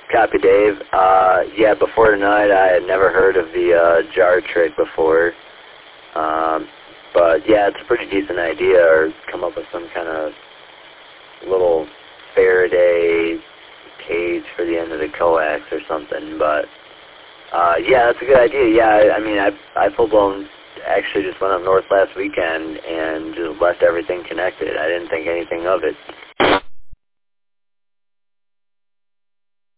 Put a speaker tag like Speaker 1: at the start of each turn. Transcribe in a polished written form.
Speaker 1: Copy, Dave. Yeah, before tonight, I had never heard of the jar trick before. But yeah, it's a pretty decent idea, or come up with some kind of little Faraday cage for the end of the coax or something. But yeah, that's a good idea. Yeah, I mean, I full-blown actually just went up north last weekend and just left everything connected. I didn't think anything of it.